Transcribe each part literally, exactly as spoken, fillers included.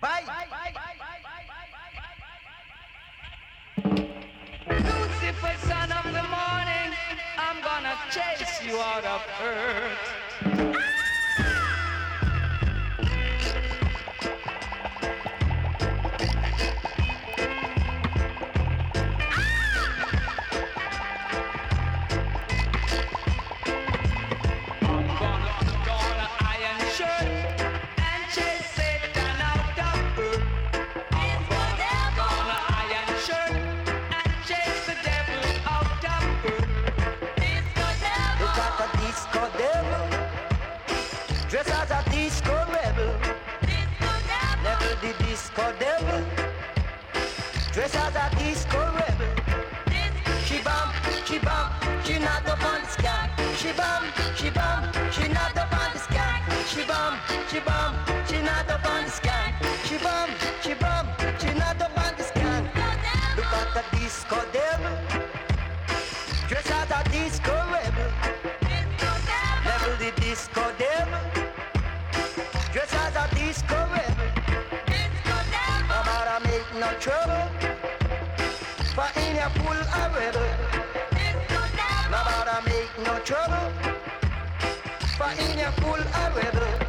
Lucifer, son of the morning, I'm gonna chase you out of earth. Disco devil, dressed as a disco rebel. She bum, she bum, she not up on the sky. She bum, she bum, she not up on the sky. She bum, she bum, she not up on the sky. She bum, she bum, she not up on the sky. Look at the disco devil, dressed as a disco rebel. Level the disco devil, dressed as a disco rebel. Make no trouble, for in your pool a rebel. Nobody make no trouble, for in your pool a rebel.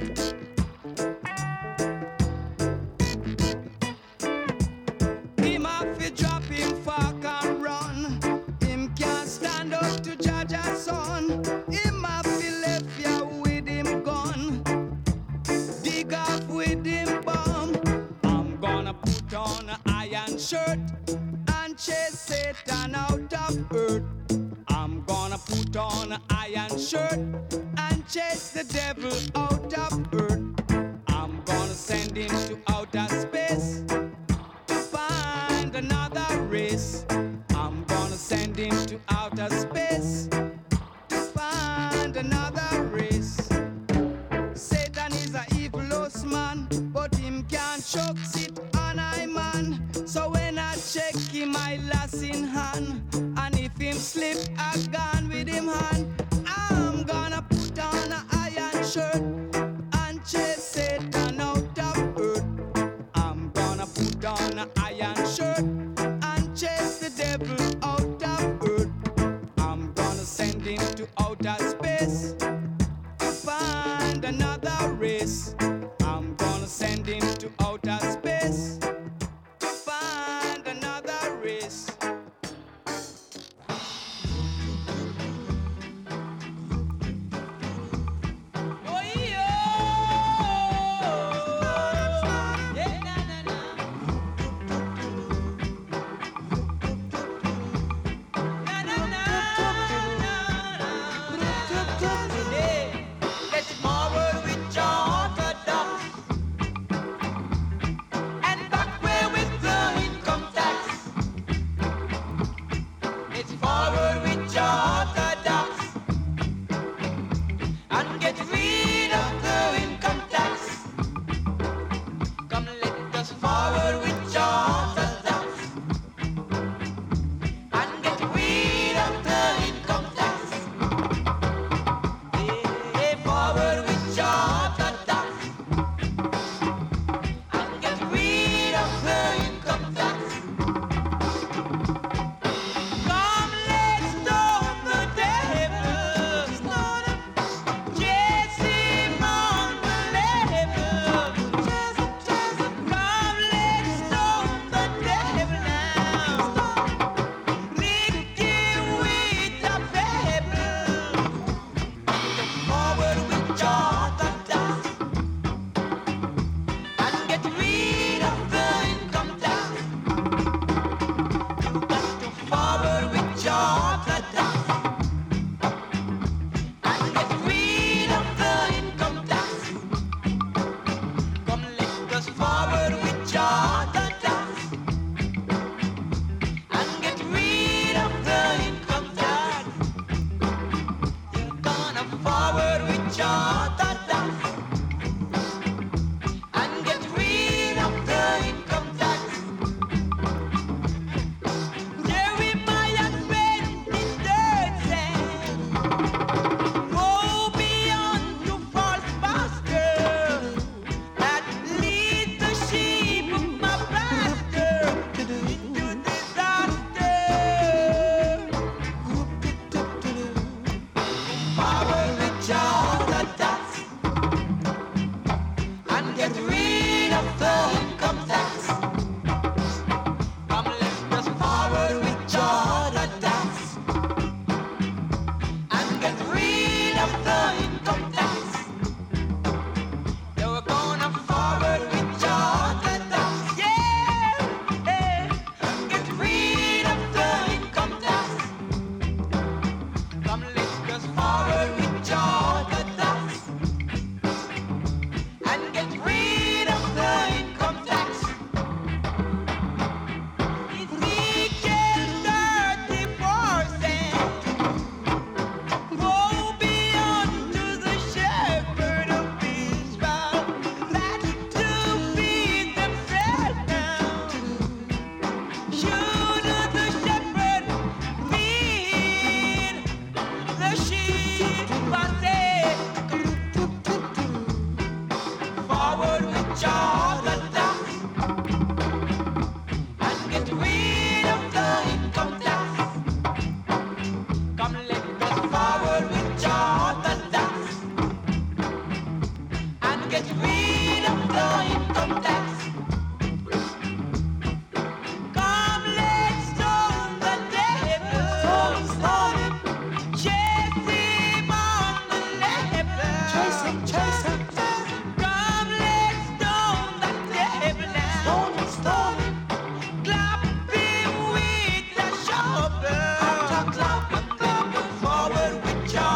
Be my an iron shirt and chase the devil out of earth. I'm gonna send him to outer space to find another race. I'm gonna send him to outer space to find another race. Satan is a evil man, but him can't choke it on I man. So when I check him, I lass in hand, and if him slip, I gone with him hand. I'm gonna put on an iron shirt and chase Satan out of earth. I'm gonna put on an iron shirt and chase the devil out of earth. I'm gonna send him to outer space to find another race. I'm gonna send him to outer space to find another race. Oh, yeah. Yeah, na, na, na. Na, na, na, na, na. Hey, let's forward with your orthodox and back where with the income tax. Let's forward with your orthodox and get rid of the income tax. Come, let us forward with your orthodox and get rid of the income tax. Hey, forward with your orthodox and get rid of the income tax. Come, let's stone the devil, stone him, chase him on the level, chase him, chase him. Come, let's stone the devil now, lick him with a pebble. Forward with your orthodox and get rid of the income tax. You got to forward with your orthodox and get rid of the income tax. Come, let us forward with your orthodox and get rid of the income tax. You're gonna forward with your orthodox and get rid of the income tax. Jeremiah spent his dirt sand, woe beyond to false pasture that lead the sheep of my pasture into disaster. Forward with your orthodox and get rid of the income tax. Come, let us forward with your orthodox and get rid of the income tax. Yeah, we're gonna forward with your orthodox, yeah, yeah, and get rid of the income tax. Come, let us forward with your orthodox and get rid of the income tax. Ezekiel thirty-four said, woe beyond to the shepherd of Israel that to feed themselves now. Should the shepherd feed the sheep? I say, forward with your orthodox and get rid of the income tax. Come, let us forward with your orthodox and get rid of the income tax. Come, let's stone the devil, stone him, chase him on the level, chase him, chase him. Come, let's stone the devil now, stone him, stone him. Clap him with a shovel, clap, clap, and then go forward with your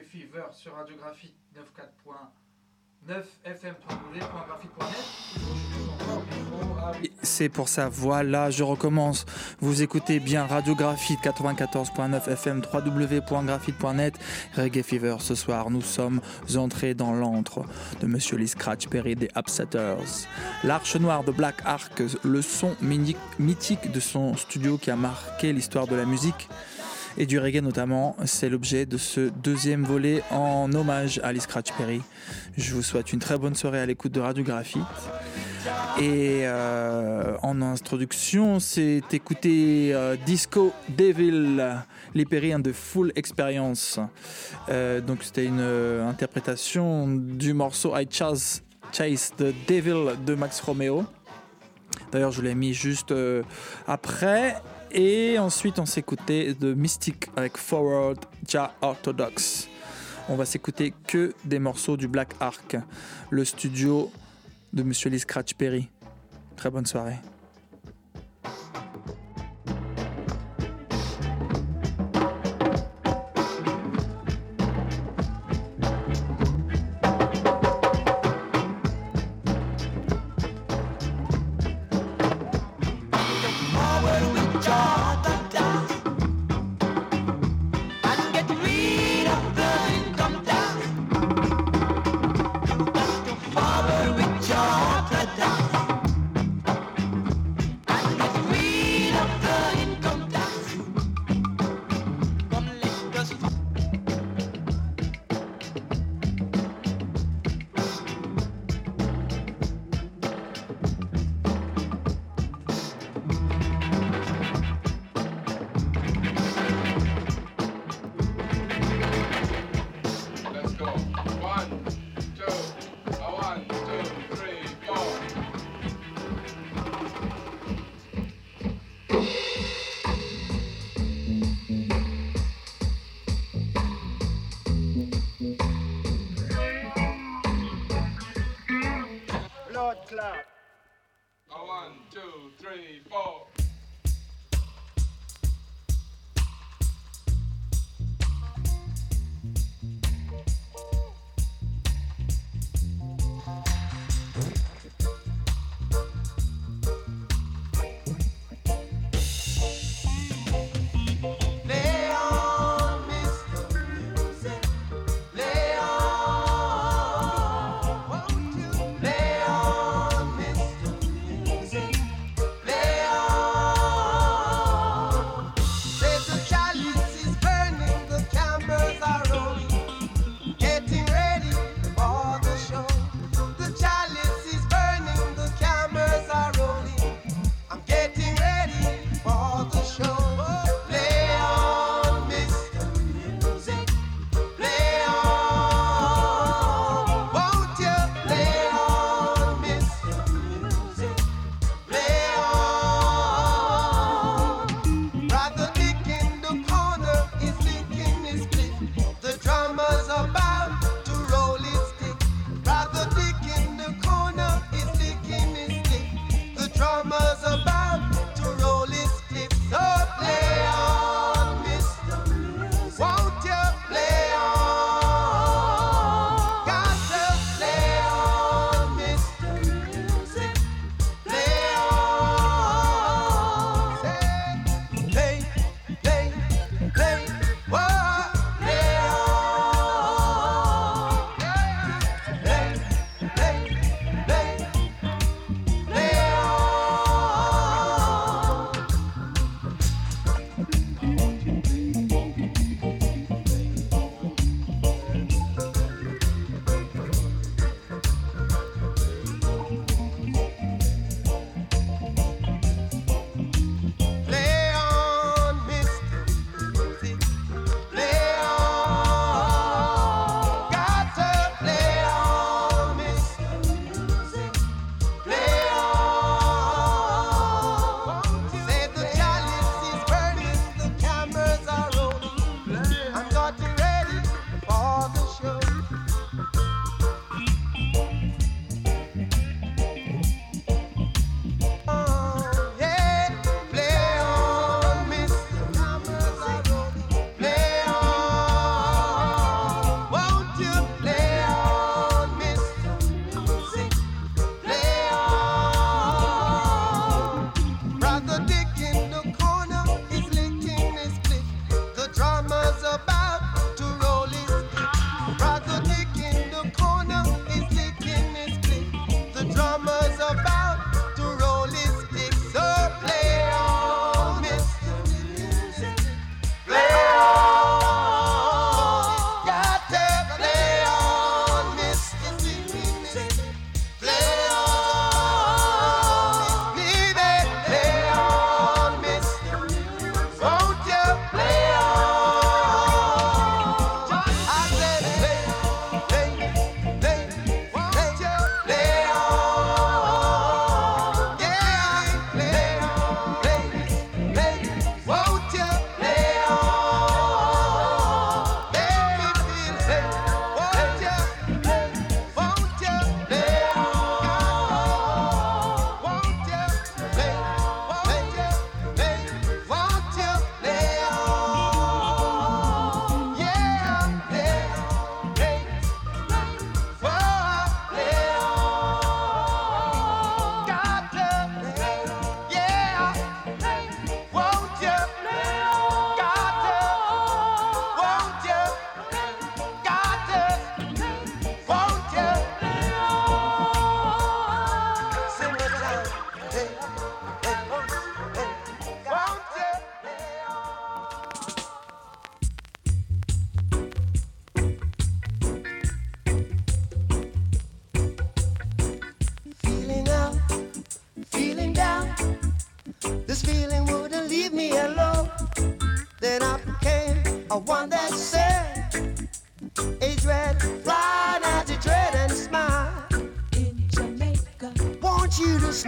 Fever sur Radiographie quatre-vingt-quatorze point neuf F M w point graphite point net. C'est pour ça, voilà, je recommence. Vous écoutez bien Radiographie quatre-vingt-quatorze point neuf F M w w w point graphite point net. Reggae Fever, ce soir, nous sommes entrés dans l'antre de Monsieur Lee Scratch Perry des Upsetters. L'Arche Noire de Black Ark, le son mythique de son studio qui a marqué l'histoire de la musique et du reggae notamment, c'est l'objet de ce deuxième volet en hommage à Lee Scratch Perry. Je vous souhaite une très bonne soirée à l'écoute de Radiographie. Et euh, en introduction, c'est écouter euh, Disco Devil, Lee Perry and the Full Experience. Euh, donc c'était une euh, interprétation du morceau I Chase, Chase the Devil de Max Romeo. D'ailleurs, je l'ai mis juste euh, après. Et ensuite, on s'écoutait The Mystic avec Forward Jah Orthodox. On va s'écouter que des morceaux du Black Ark, le studio de Monsieur Lee Scratch Perry. Très bonne soirée. Lay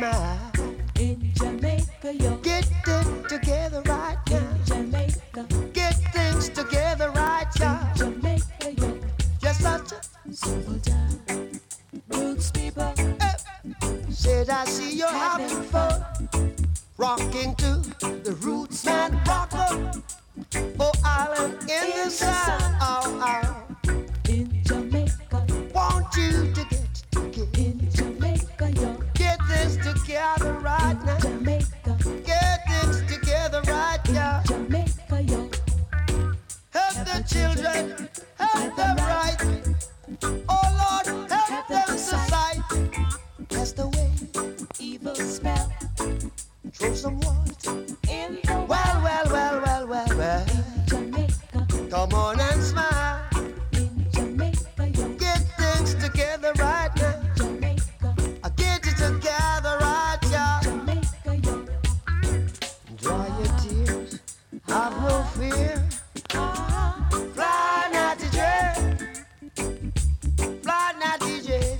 smile. In Jamaica, yo. Get it together right now. In Jamaica. Get things together right now. In Jamaica, yo. Just such a simple time. Roots people. Hey. Said I see you're having fun. Rocking to the roots and rocker. Oh, island in, in the sun. Oh, oh. In Jamaica. Want you to get together. In Jamaica, yo. Get this together right in now. Jamaica. Get this together right now. Jamaica, yo. Help the children, help them right. Oh Lord, help, help them to sight. That's the way. Evil spell. Throw some water in the well, well, well, well, well, well. In Jamaica. Come on and smile. In Jamaica, yo. Get things together right now. Jamaica. I get it together right now. Jamaica, yo. Dry your tears, have no fear. Ah. Fly natty J, fly natty J.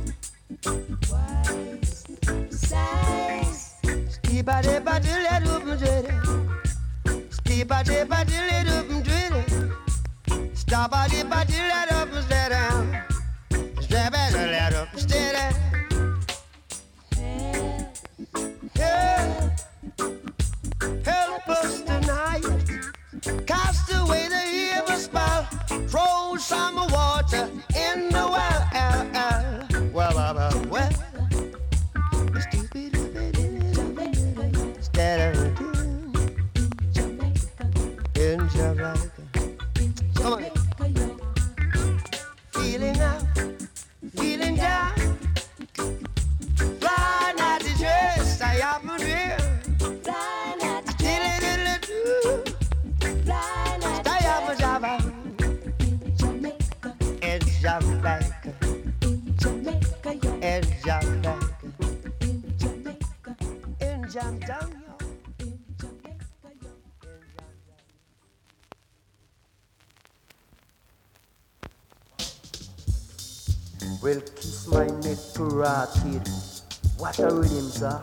Wise size. Skiba de ba de le dum dwede. Skiba de ba de le dum dwede. Staba de ba de le dum dwede. Staba de le dum dwede. Help, help us tonight. Cast away the evil spell. Throw some water in the well. Well, well, well, well. In Jamaica. Come on. Feeling out, feeling down. Fly natty dress, I am a real. Fly natty dress. Fly natty I am a Java. In Jamaica. In Jamaica. In Jamaica, yo. In Jamaica. In Jamaica. In Jamaica. In Jamaica, yo. Well, kiss my neck to rotted. What a rhythm, sir.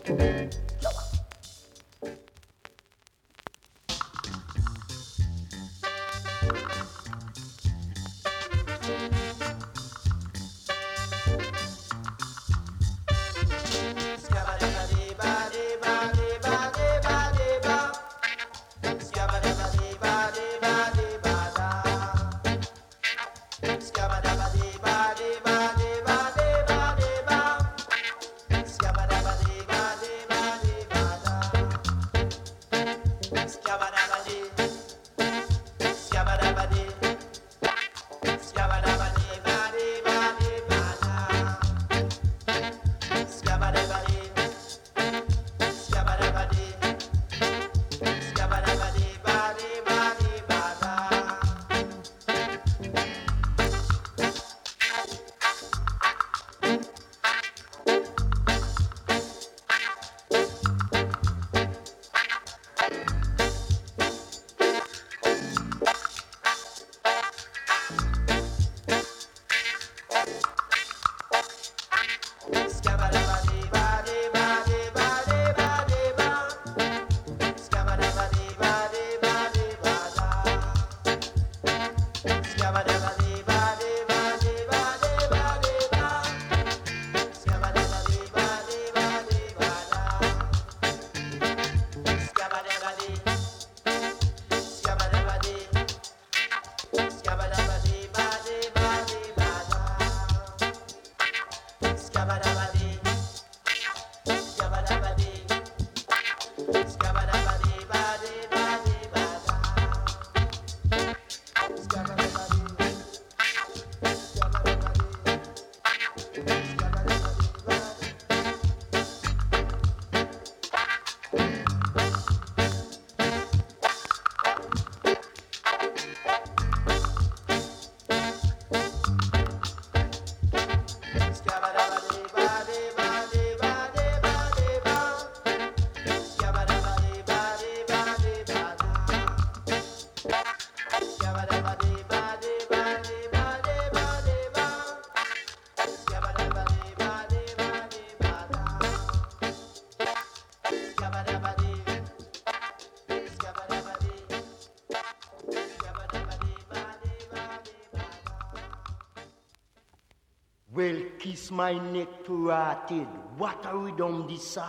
Well, kiss my neck to rotted. What are we done this, sir?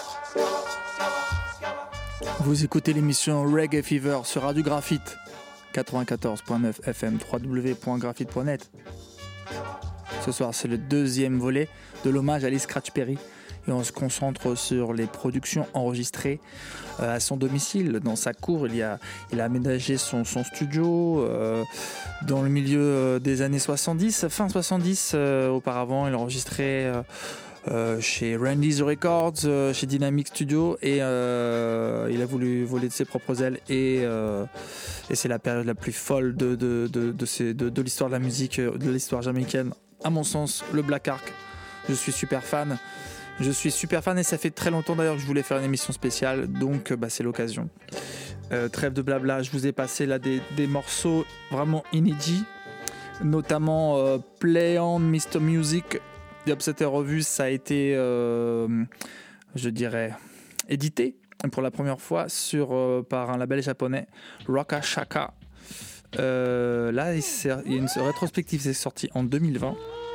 Vous écoutez l'émission Reggae Fever sur Radio Graphite quatre-vingt-quatorze point neuf F M, w w w point graphite point net. Ce soir, c'est le deuxième volet de l'hommage à Lee Scratch Perry. Et on se concentre sur les productions enregistrées euh, à son domicile, dans sa cour. Il, y a, il a aménagé son, son studio euh, dans le milieu euh, des années soixante-dix, fin soixante-dix. Euh, auparavant, il enregistrait euh, euh, chez Randy's Records, euh, chez Dynamic Studio, et euh, il a voulu voler de ses propres ailes. Et, euh, et c'est la période la plus folle de, de, de, de, ces, de, de l'histoire de la musique, de l'histoire jamaïcaine. À mon sens, le Black Ark. Je suis super fan. Je suis super fan et ça fait très longtemps d'ailleurs que je voulais faire une émission spéciale, donc bah, c'est l'occasion. Euh, trêve de blabla, je vous ai passé là des, des morceaux vraiment inédits, notamment euh, Play On mister Music, The Upsetter Revue, ça a été, euh, je dirais, édité pour la première fois sur, euh, par un label japonais, Roka Shaka. Euh, là, il y a une rétrospective, c'est sorti en deux mille vingt.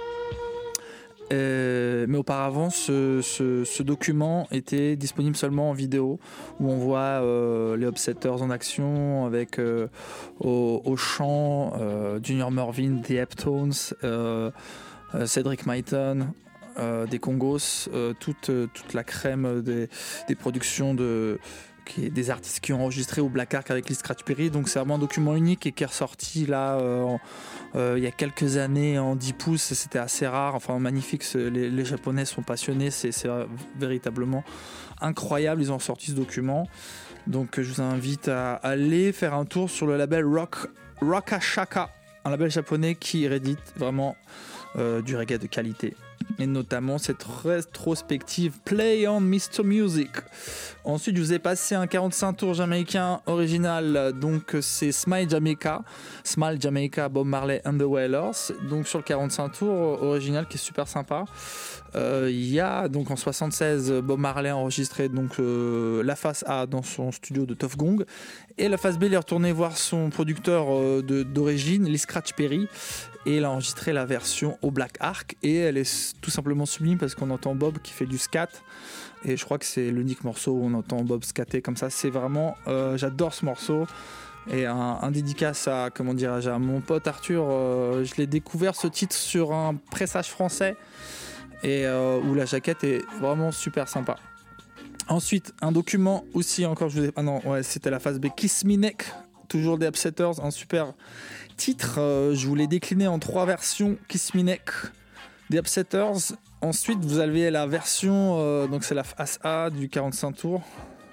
Euh, mais auparavant, ce, ce, ce document était disponible seulement en vidéo, où on voit euh, les Upsetters en action avec euh, au, au chant euh, Junior Murvin, The Heptones, euh, euh, Cedric Myton, euh, des Congos, euh, toute, toute la crème des, des productions de, qui, des artistes qui ont enregistré au Black Ark avec Lee Scratch Perry. Donc c'est vraiment un document unique et qui est ressorti là euh, en, euh, il y a quelques années en dix pouces. C'était assez rare, enfin magnifique. Les, les Japonais sont passionnés, c'est, c'est véritablement incroyable. Ils ont sorti ce document. Donc je vous invite à aller faire un tour sur le label Rock, Roka Shaka, un label japonais qui réédite vraiment euh, du reggae de qualité. Et notamment cette rétrospective Play On mister Music. Ensuite, je vous ai passé un quarante-cinq tours jamaïcain original, donc c'est Smile Jamaica, Smile Jamaica, Bob Marley and the Wailers. Donc sur le quarante-cinq tours original qui est super sympa. Euh, il y a donc en soixante-seize Bob Marley a enregistré donc euh, la face A dans son studio de Tuff Gong, et la face B il est retourné voir son producteur euh, de, d'origine, Lee Scratch Perry, et il a enregistré la version au Black Ark, et elle est tout simplement sublime parce qu'on entend Bob qui fait du scat, et je crois que c'est l'unique morceau où on entend Bob scatter comme ça. C'est vraiment euh, j'adore ce morceau. Et un, un dédicace à, comment dirais-je, à mon pote Arthur. euh, je l'ai découvert ce titre sur un pressage français, et euh, où la jaquette est vraiment super sympa. Ensuite, un document aussi encore, je vous ai... ah non, ouais, c'était la phase B, Kiss Me Neck, toujours des Upsetters, un super titre. Euh, je vous l'ai décliné en trois versions, Kiss Me Neck, des Upsetters. Ensuite, vous avez la version, euh, donc c'est la face A du quarante-cinq tours,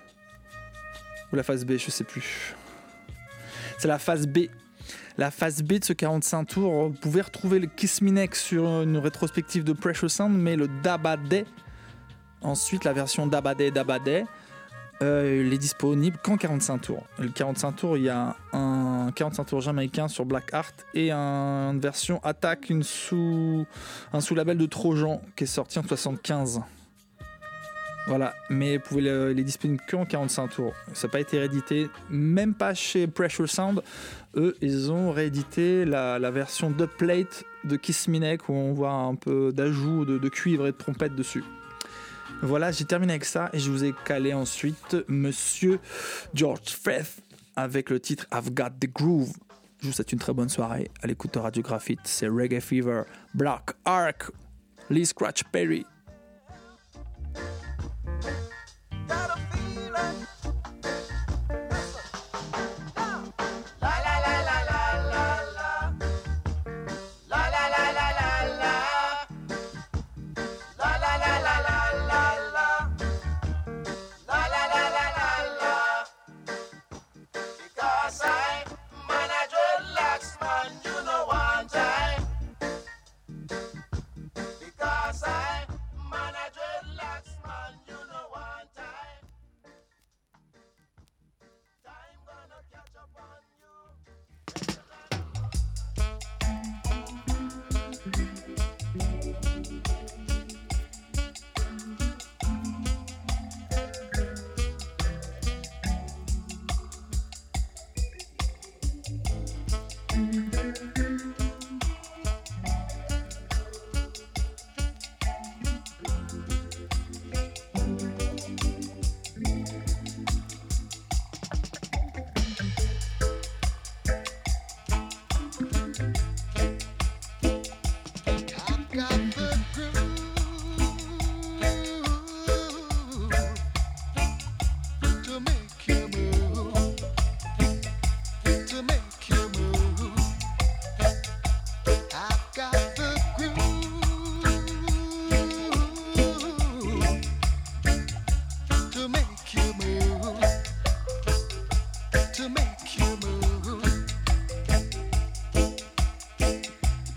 ou la phase B, je sais plus. C'est la phase B. La phase B de ce quarante-cinq tours, vous pouvez retrouver le Kiss Me Neck sur une rétrospective de Pressure Sound, mais le Daba Day, ensuite la version Daba Day, Daba Day, euh, il est disponible qu'en quarante-cinq tours. Le quarante-cinq tours, il y a un quarante-cinq tours jamaïcain sur Black Art et un, une version Attack, une sous, un sous-label de Trojan qui est sorti en soixante-quinze. Voilà, mais vous pouvez le, il est disponible qu'en quarante-cinq tours. Ça n'a pas été réédité, même pas chez Pressure Sound. Eux, ils ont réédité la, la version dubplate de Kiss Me Neck, où on voit un peu d'ajout de, de cuivre et de trompette dessus. Voilà, j'ai terminé avec ça et je vous ai calé ensuite Monsieur George Frith avec le titre I've Got the Groove. Je vous souhaite une très bonne soirée à l'écoute de Radio Graphite. C'est Reggae Fever, Black Ark, Lee Scratch Perry.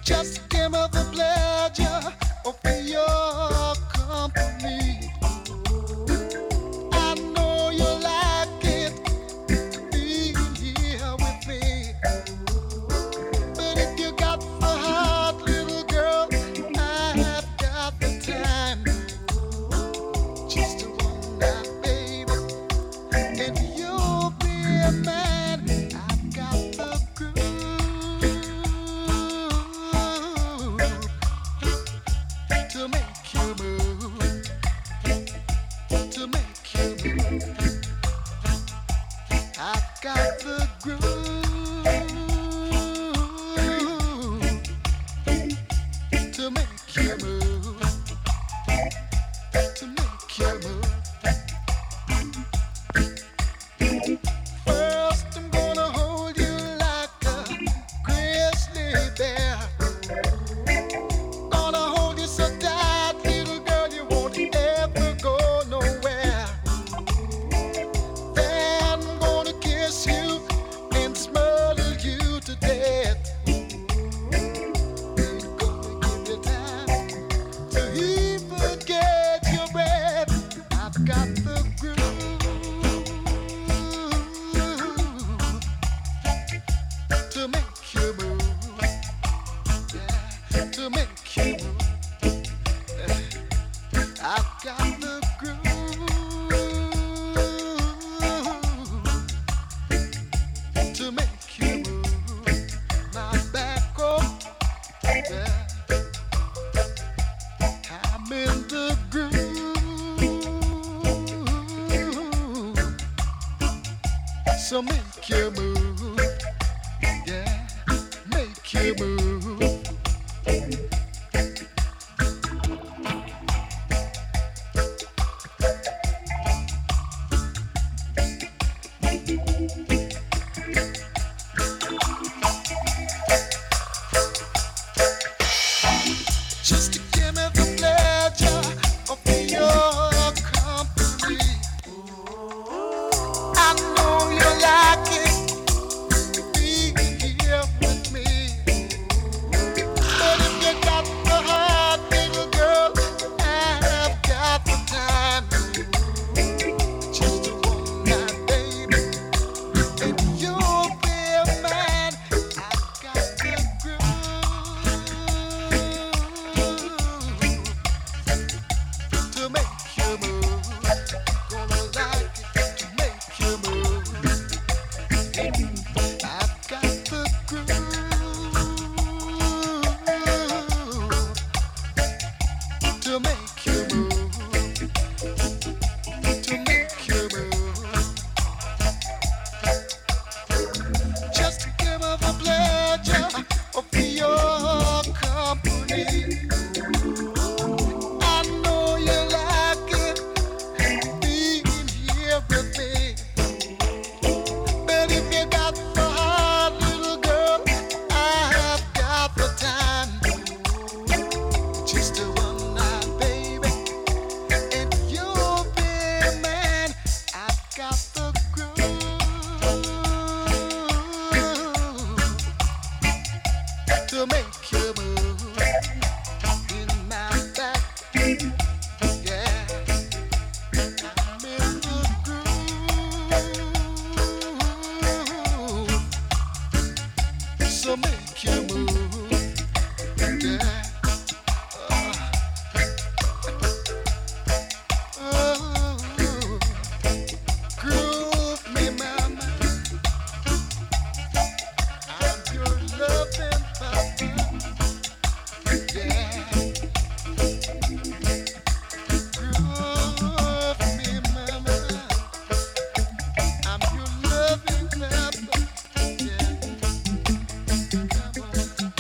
Just give me the pleasure of your company. I know you like it being here with me. But if you got the heart, little girl, I've got the time. Just one night, baby, and you'll be a man. I've got the groove to make you move, to make you move. I've got the groove to make you move, to make you move. First, I'm gonna hold you like a grizzly bear. Gonna hold you so tight, little girl, you won't ever go nowhere. Then I'm gonna kiss you and smother you to death. Ain't gonna give you time to even get your breath. I've got the groove to make you move, yeah, to make you move. I've got the groove to make you move. Now back up, yeah. I'm in the groove, so make you move, yeah, make you move. Just to give me the pleasure of your company. I know you like it being here with me. But if you got the heart, little girl, I've got the time. Just one night, baby, and you'll be a man. I've got the groove to make you move. Gonna like it to make you move. I've got the groove to make you move, to make you move. Just to give me the pleasure of your company. I know you like it being here with me. But if you got the heart, little girl, I've got the time. Just a one night, baby, and you'll be a man. I've got the groove to make you move in my back, yeah. I'm in the groove, so make you move, yeah. Oh, groove me, mama. I'm your loving papa, yeah. Groove me, mama. I'm your loving papa, yeah. Come on.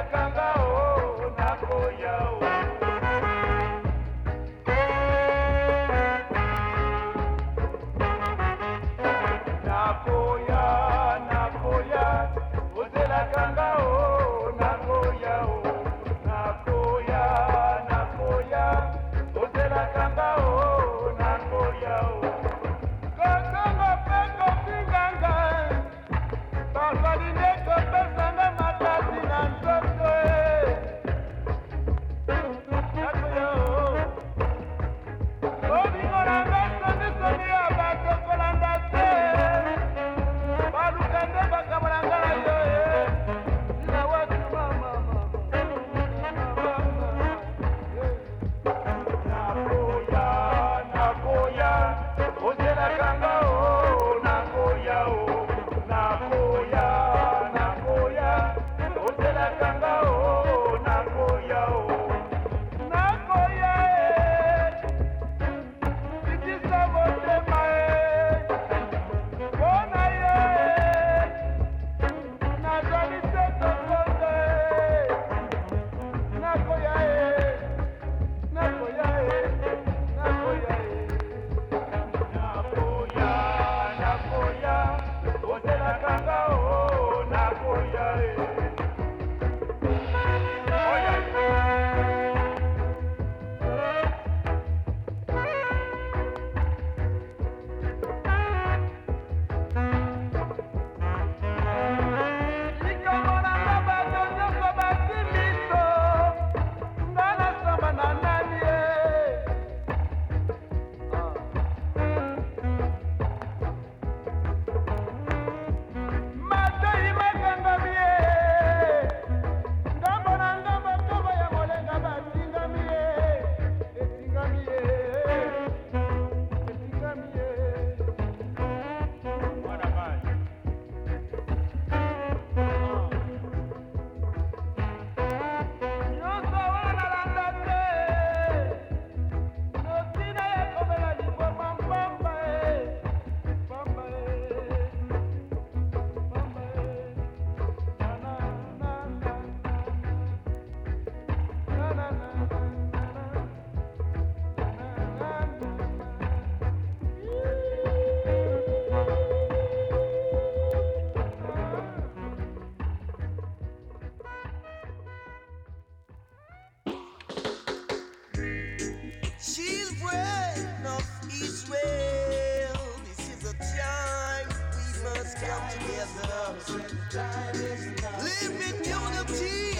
Live in unity.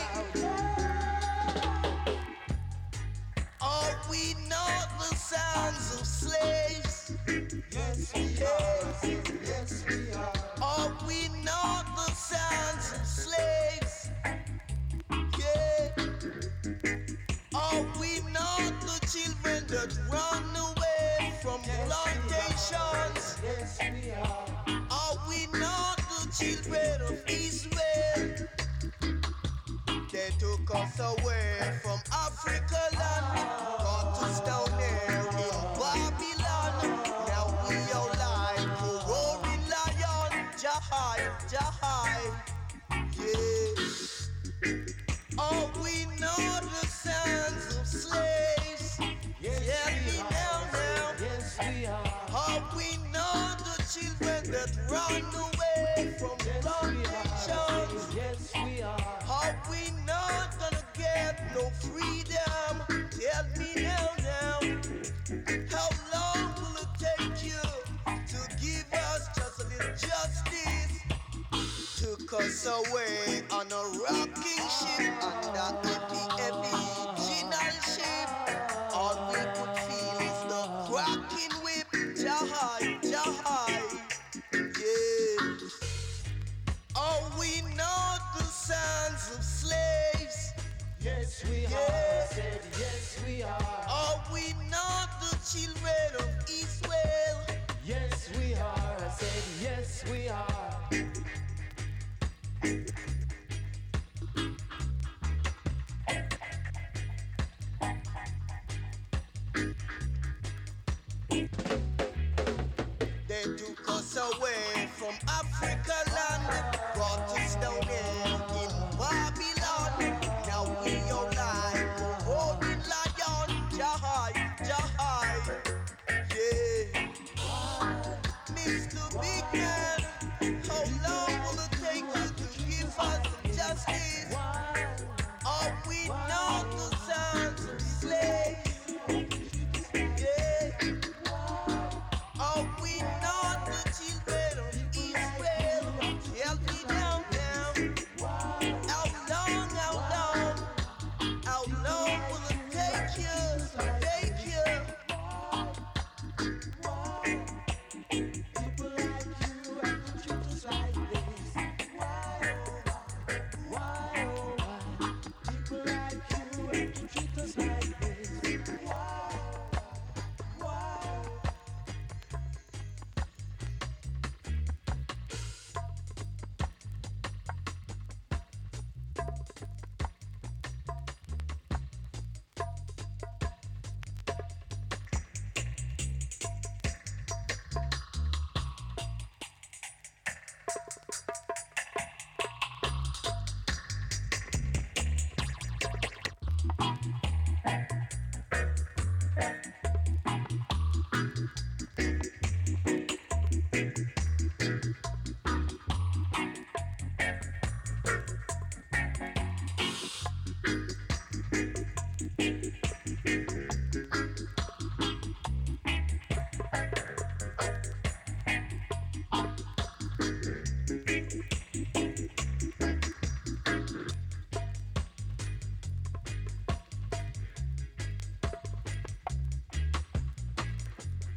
Are we not the sons of slaves? Yes, we are. Yes, we are. Are we not the sons of slaves? Yeah. Are we not the children that run away from plantations? Yes, we are. Are we not the children of Israel? They took us away from Africa land, got us down there in Babylon. Now we are like a roaring lion, Jahai, Jahai, yeah. Are we not the sons of slaves? Yes, yeah, we are. Now. Yes, we are. Are we not the children that run away from plantations? Yes, we are. Are we not gonna get no freedom? Tell me now, now. How long will it take you to give us just a little justice? Took us away on a rocking ship under the heavy original ship. All we could feel is the cracking whip. Jahai, Jahai, yeah. Are we not the sons of slaves? Yes, we yeah. are. I said, yes, we are. Are we not the children of Israel? Yes, we are. I said, yes, we are. They took us away from Africa land, brought us down here in Babylon.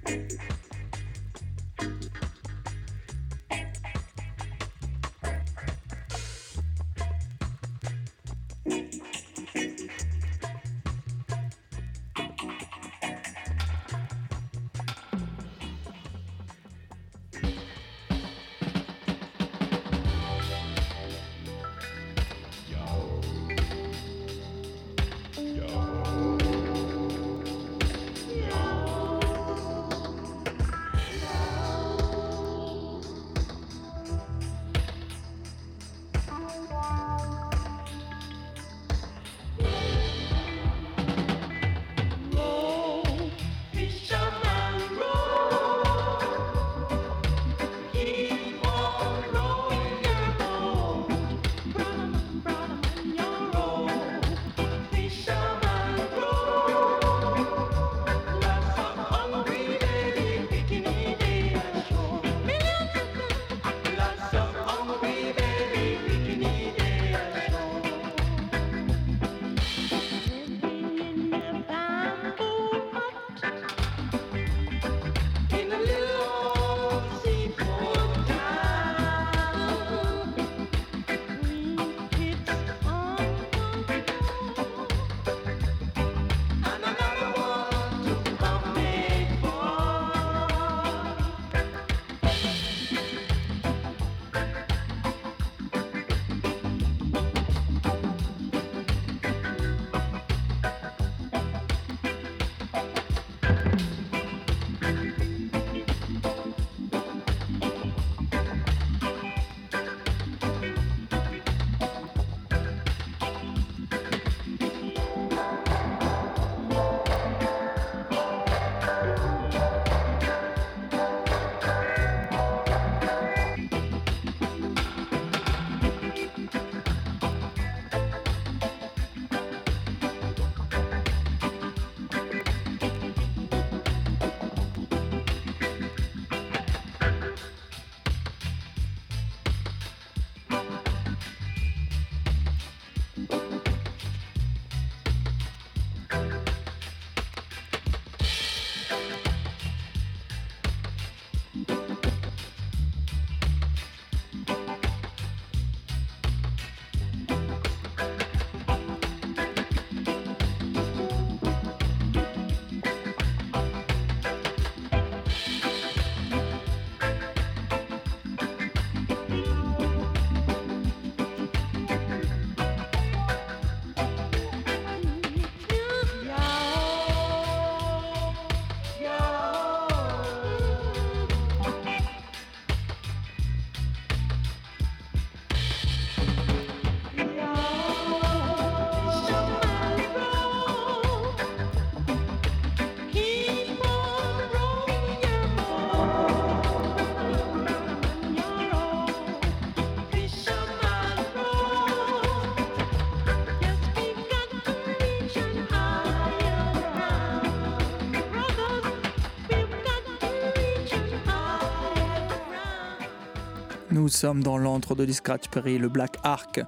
Nous sommes dans l'antre de Lee Scratch Perry, le Black Ark.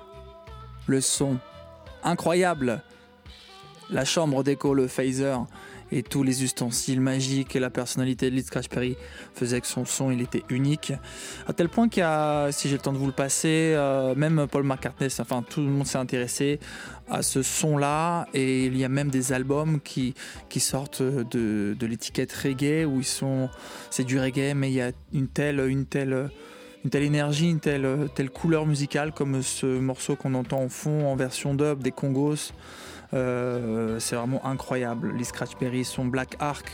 Le son incroyable, la chambre d'écho, le phaser et tous les ustensiles magiques et la personnalité de Lee Scratch Perry faisaient que son son il était unique. À tel point qu'il y a, si j'ai le temps de vous le passer, euh, même Paul McCartney, enfin tout le monde s'est intéressé à ce son-là, et il y a même des albums qui, qui sortent de, de l'étiquette reggae où ils sont, c'est du reggae mais il y a une telle, une telle une telle énergie, une telle, telle couleur musicale comme ce morceau qu'on entend en fond en version dub des Congos. Euh, c'est vraiment incroyable. Lee Scratch Perry, son Black Ark.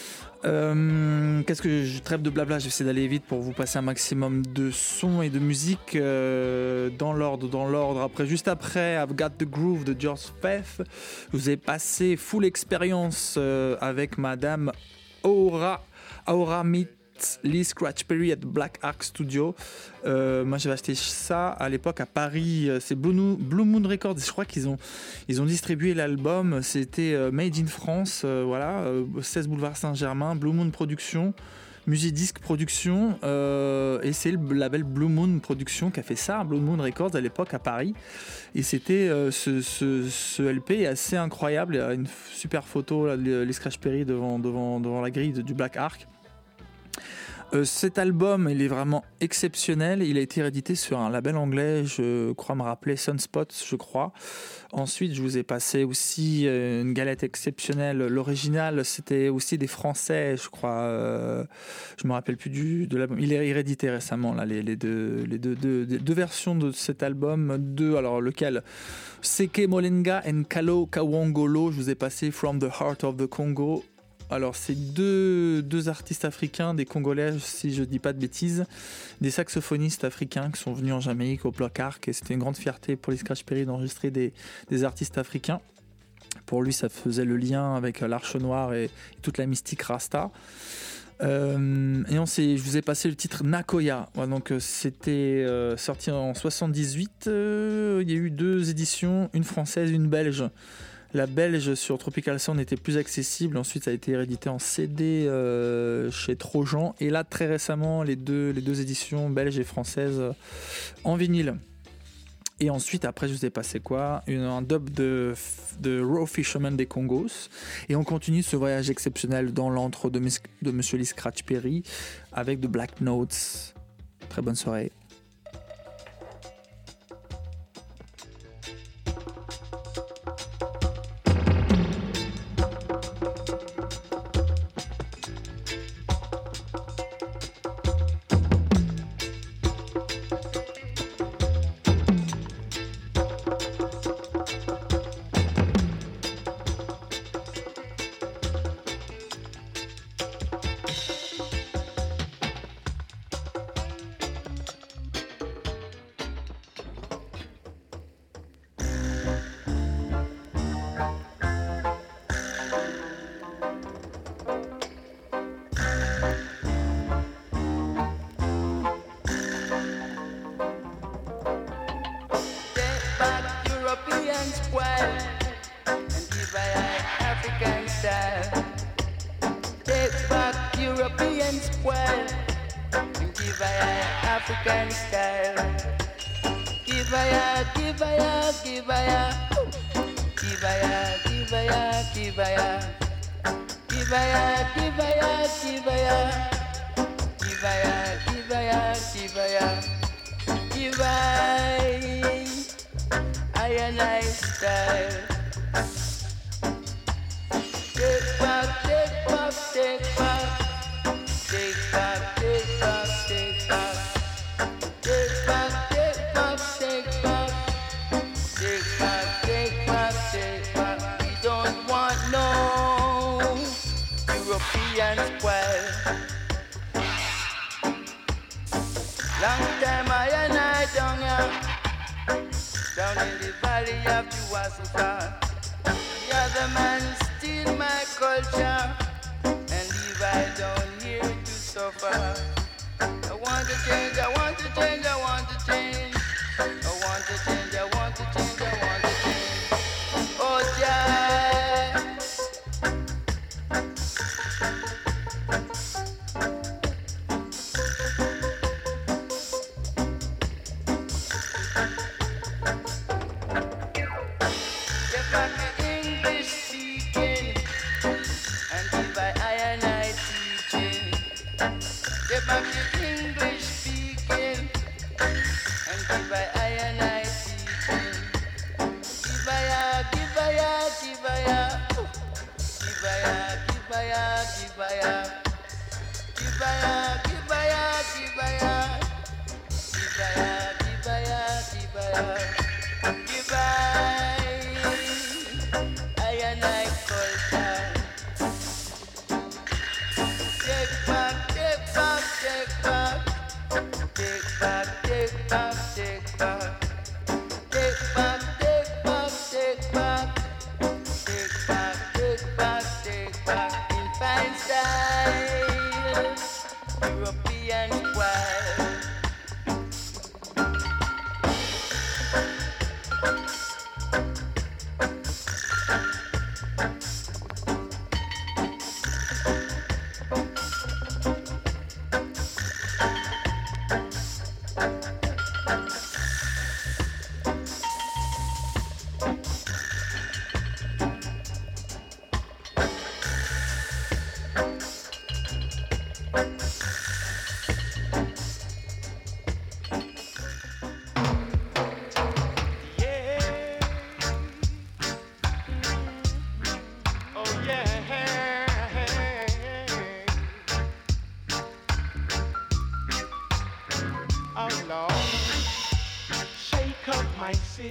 Euh, qu'est-ce que je trêve de blabla, j'essaie d'aller vite pour vous passer un maximum de sons et de musique euh, dans l'ordre, dans l'ordre. Après, juste après, I've Got the Groove de George Faith. Je vous ai passé full expérience euh, avec Madame Aura, Aura Meet Lee Scratch Perry at Black Ark Studio. Euh, moi j'avais acheté ça à l'époque à Paris, c'est Blue Moon, Blue Moon Records, je crois qu'ils ont, ils ont distribué l'album, c'était Made in France, euh, voilà, euh, seize boulevard Saint-Germain, Blue Moon Productions. Musidisc Production, euh, et c'est le label Blue Moon Production qui a fait ça, Blue Moon Records à l'époque à Paris. Et c'était euh, ce, ce, ce L P est assez incroyable. Il y a une super photo, là, les, les Scratch Perry devant, devant, devant la grille de, du Black Ark. Euh, cet album, il est vraiment exceptionnel. Il a été réédité sur un label anglais, je crois me rappeler, Sunspot, je crois. Ensuite, je vous ai passé aussi euh, une galette exceptionnelle. L'original, c'était aussi des Français, je crois. Euh, je me rappelle plus du de l'album. Il est réédité récemment, là, les, les, deux, les deux, deux, deux versions de cet album. Deux, alors lequel? Seke Molenga and Kalo Kawangolo. Je vous ai passé From the Heart of the Congo. Alors, c'est deux, deux artistes africains, des Congolais, si je ne dis pas de bêtises, des saxophonistes africains qui sont venus en Jamaïque au Block Ark, et c'était une grande fierté pour les Scratch Perry d'enregistrer des, des artistes africains. Pour lui, ça faisait le lien avec l'Arche Noire et, et toute la mystique Rasta. Euh, et on s'est, je vous ai passé le titre Nakoya. Ouais, donc c'était euh, sorti en soixante-dix-huit. Euh, il y a eu deux éditions, une française, une belge. La belge sur Tropical Sound était plus accessible. Ensuite, ça a été réédité en C D euh, chez Trojan. Et là, très récemment, les deux, les deux éditions belges et françaises euh, en vinyle. Et ensuite, après, je vous ai passé quoi? Une, Un dub de, de Raw Fisherman des Congos. Et on continue ce voyage exceptionnel dans l'antre de, de Monsieur Lee Scratch Perry avec de Black Notes. Très bonne soirée.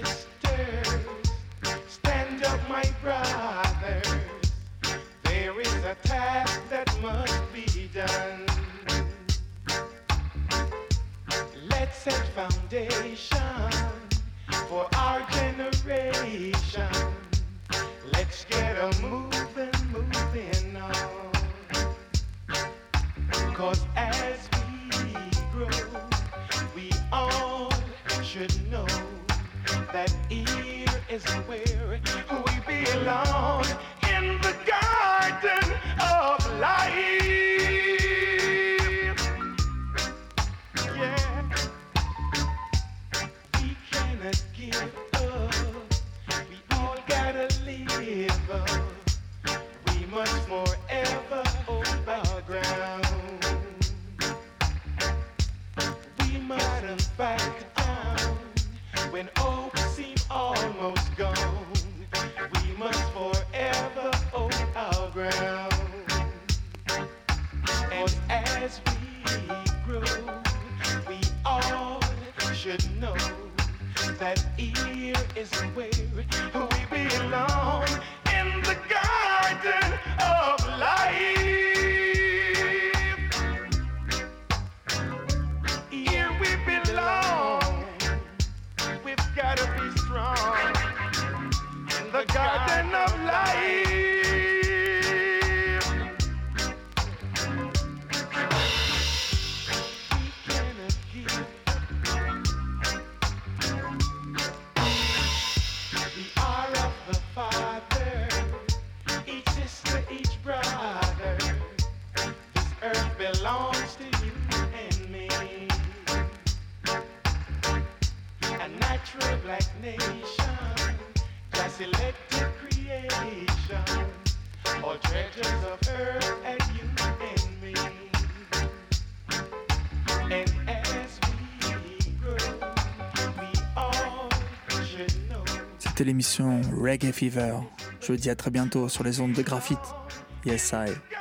sisters, stand up, my brothers. There is a task that must be done. Let's set foundation for our generation. Let's get a moving, moving on. 'Cause as we grow, we all should know that here is where we belong, in the garden of life. Yeah, we cannot give up. We all gotta live up. We must forever hold our ground. We mustn't back down when hope seems almost gone. We must forever hold our ground. And as we grow, we all should know that here is where we belong, in the garden of life. Here we belong. We've gotta be strong in the garden of life. We cannot give the hour of the Father, each sister, each brother. This earth belongs to you and me. A natural black nation, just elected creation, all treasures of earth and you and me. And as we grow, we all should know. C'était l'émission Reggae Fever. Je vous dis à très bientôt sur les ondes de Graphite. Yes, I.